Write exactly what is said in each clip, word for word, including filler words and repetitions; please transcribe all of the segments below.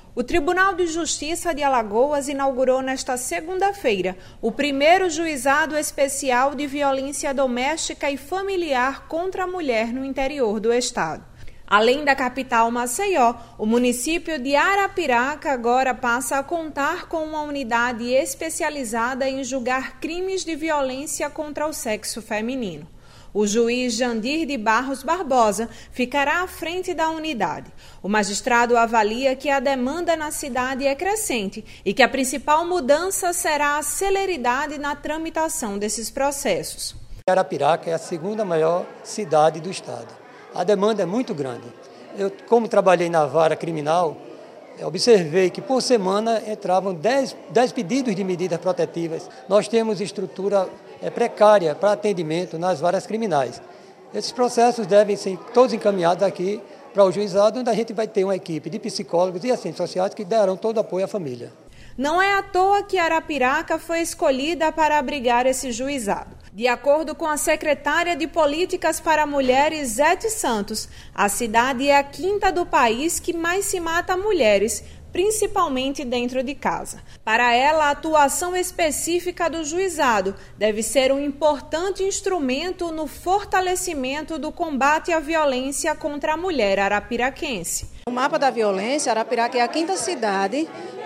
O Tribunal de Justiça de Alagoas inaugurou nesta segunda-feira o primeiro juizado especial de violência doméstica e familiar contra a mulher no interior do estado. Além da capital Maceió, o município de Arapiraca agora passa a contar com uma unidade especializada em julgar crimes de violência contra o sexo feminino. O juiz Jandir de Barros Barbosa ficará à frente da unidade. O magistrado avalia que a demanda na cidade é crescente e que a principal mudança será a celeridade na tramitação desses processos. Arapiraca é a segunda maior cidade do estado. A demanda é muito grande. Eu, como trabalhei na vara criminal, observei que por semana entravam dez pedidos de medidas protetivas. Nós temos estrutura é, precária para atendimento nas varas criminais. Esses processos devem ser todos encaminhados aqui para o juizado, onde a gente vai ter uma equipe de psicólogos e assistentes sociais que darão todo o apoio à família. Não é à toa que Arapiraca foi escolhida para abrigar esse juizado. De acordo com a secretária de Políticas para Mulheres, Zete Santos, a cidade é a quinta do país que mais se mata mulheres, principalmente dentro de casa. Para ela, a atuação específica do juizado deve ser um importante instrumento no fortalecimento do combate à violência contra a mulher arapiraquense. No mapa da violência, Arapiraca é a quinta cidade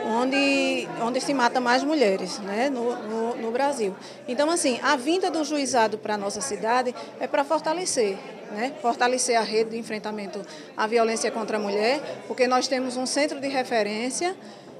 onde, onde se mata mais mulheres, né, no, no, no Brasil. Então, assim, a vinda do juizado para a nossa cidade é para fortalecer, né, fortalecer a rede de enfrentamento à violência contra a mulher, porque nós temos um centro de referência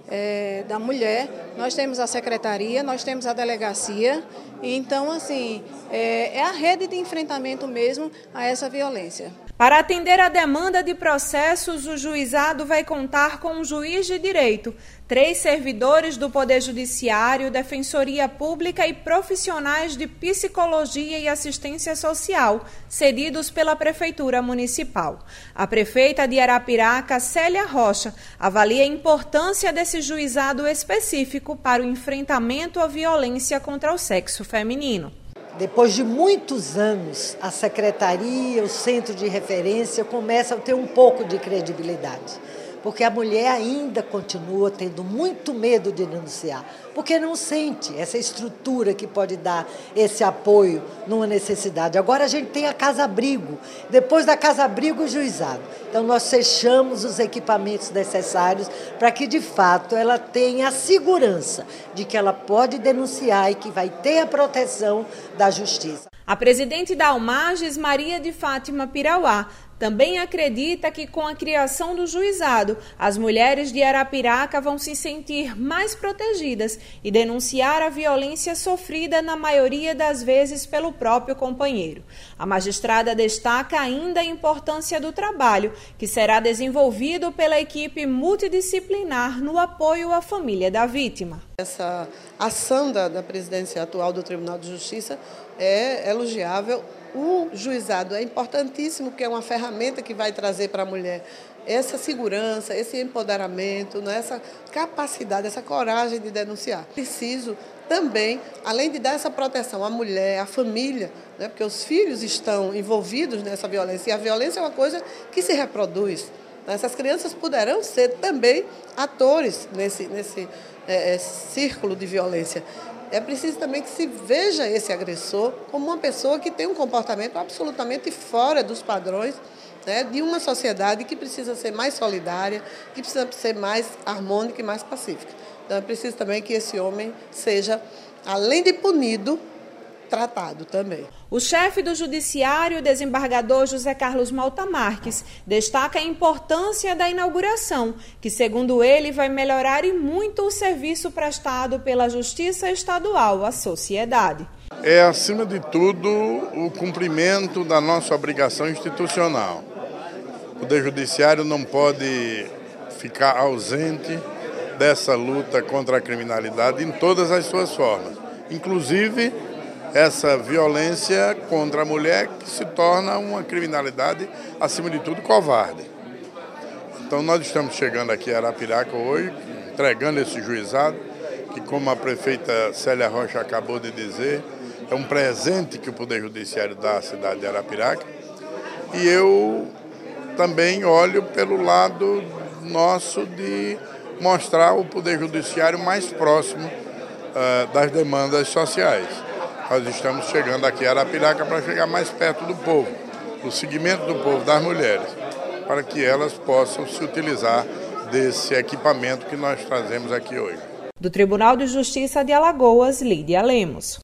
é, da mulher, nós temos a secretaria, nós temos a delegacia, e então, assim, é, é a rede de enfrentamento mesmo a essa violência. Para atender a demanda de processos, o juizado vai contar com um juiz de direito, três servidores do Poder Judiciário, Defensoria Pública e profissionais de psicologia e assistência social, cedidos pela Prefeitura Municipal. A prefeita de Arapiraca, Célia Rocha, avalia a importância desse juizado específico para o enfrentamento à violência contra o sexo feminino. Depois de muitos anos, a secretaria, o centro de referência começam a ter um pouco de credibilidade, porque a mulher ainda continua tendo muito medo de denunciar, porque não sente essa estrutura que pode dar esse apoio numa necessidade. Agora a gente tem a casa-abrigo, depois da casa-abrigo o juizado. Então nós fechamos os equipamentos necessários para que de fato ela tenha a segurança de que ela pode denunciar e que vai ter a proteção da justiça. A presidente da Almages, Maria de Fátima Pirauá, também acredita que com a criação do juizado, as mulheres de Arapiraca vão se sentir mais protegidas e denunciar a violência sofrida na maioria das vezes pelo próprio companheiro. A magistrada destaca ainda a importância do trabalho, que será desenvolvido pela equipe multidisciplinar no apoio à família da vítima. Essa ação da, da presidência atual do Tribunal de Justiça é elogiável. O juizado é importantíssimo, porque é uma ferramenta que vai trazer para a mulher essa segurança, esse empoderamento, né, essa capacidade, essa coragem de denunciar. Preciso também, além de dar essa proteção à mulher, à família, né, porque os filhos estão envolvidos nessa violência, e a violência é uma coisa que se reproduz. Essas crianças poderão ser também atores nesse, nesse é, círculo de violência. É preciso também que se veja esse agressor como uma pessoa que tem um comportamento absolutamente fora dos padrões, né, de uma sociedade que precisa ser mais solidária, que precisa ser mais harmônica e mais pacífica. Então é preciso também que esse homem seja, além de punido, tratado também. O chefe do Judiciário, desembargador José Carlos Malta Marques, destaca a importância da inauguração, que, segundo ele, vai melhorar e muito o serviço prestado pela Justiça Estadual à sociedade. É, acima de tudo, o cumprimento da nossa obrigação institucional. O Poder Judiciário não pode ficar ausente dessa luta contra a criminalidade em todas as suas formas, inclusive essa violência contra a mulher, que se torna uma criminalidade, acima de tudo, covarde. Então nós estamos chegando aqui a Arapiraca hoje, entregando esse juizado, que, como a prefeita Célia Rocha acabou de dizer, é um presente que o Poder Judiciário dá à cidade de Arapiraca. E eu também olho pelo lado nosso de mostrar o Poder Judiciário mais próximo uh, das demandas sociais. Nós estamos chegando aqui a Arapiraca para chegar mais perto do povo, do segmento do povo, das mulheres, para que elas possam se utilizar desse equipamento que nós trazemos aqui hoje. Do Tribunal de Justiça de Alagoas, Lídia Lemos.